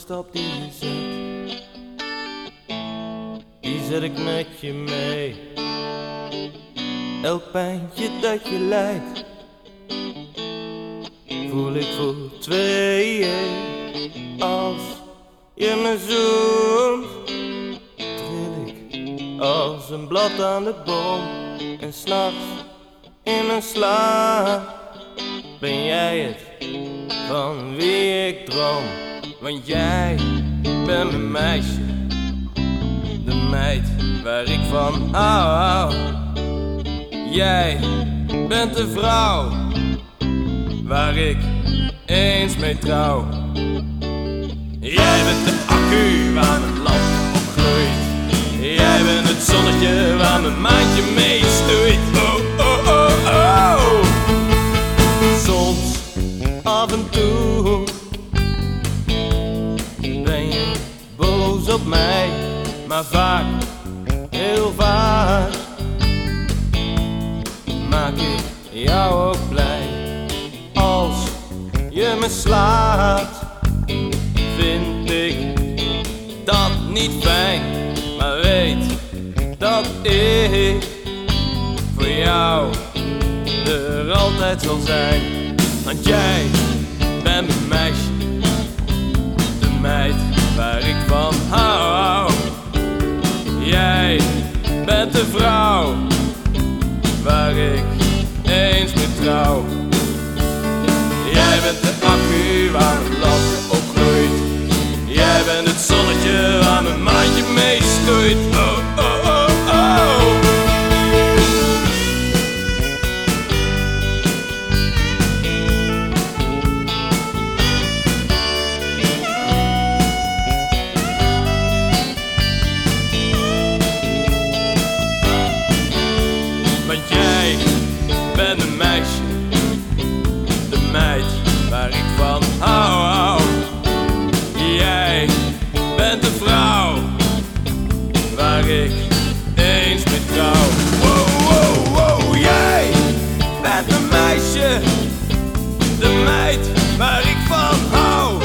stap die je zet, die zet ik met je mee. Elk pijntje dat je lijdt, voel ik voor tweeën. Als je me zoent, tril ik als een blad aan de boom. En s'nachts in mijn slaap ben jij het van wie ik droom. Want jij bent mijn meisje, de meid waar ik van hou. Jij bent de vrouw waar ik eens mee trouw. Jij bent de accu waar mijn lamp op gloeit. Jij bent het zonnetje waar mijn maandje mee stoeit. Oh, oh, oh, oh. Soms, af en toe, ben je boos op mij. Maar vaak, heel vaak, maak ik jou ook blij. Als je me slaat, vind ik dat niet fijn. Maar weet dat ik voor jou er altijd zal zijn. Want jij bent mijn meisje, de meid waar ik van hou. Jij bent de vrouw waar ik eens mee trouw. Jij bent de accu waar mijn lampje op gloeit. Jij bent het zonnetje waar mijn maandje mee stoeit. Oh, oh, oh, oh. Want jij bent een meisje, de meid waar ik van hou. Jij bent de vrouw waar ik eens mee trouw. Wow, wow, wow. Jij bent een meisje, de meid waar ik van hou.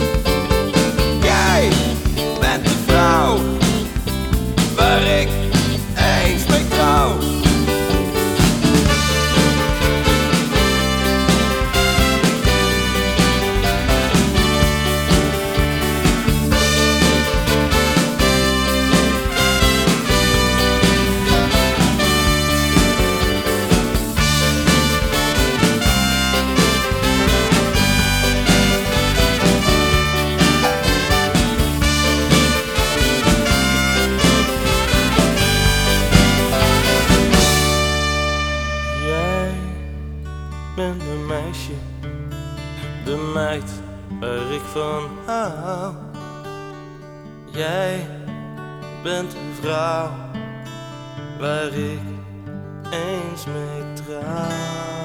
Jij bent de vrouw waar ik eens mee trouw. Ben een meisje, de meid waar ik van hou. Jij bent de vrouw waar ik eens mee trouw.